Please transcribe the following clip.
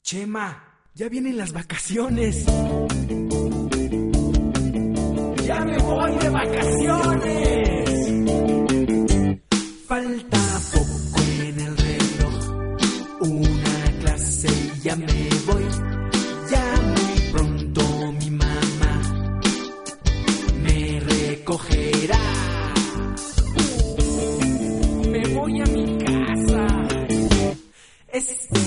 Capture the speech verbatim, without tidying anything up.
Chema, ya vienen las vacaciones. ¡Ya me voy de vacaciones! Falta poco en el reloj, una clase y ya me voy. Ya muy pronto mi mamá me recogerá. Me voy a mi casa. Este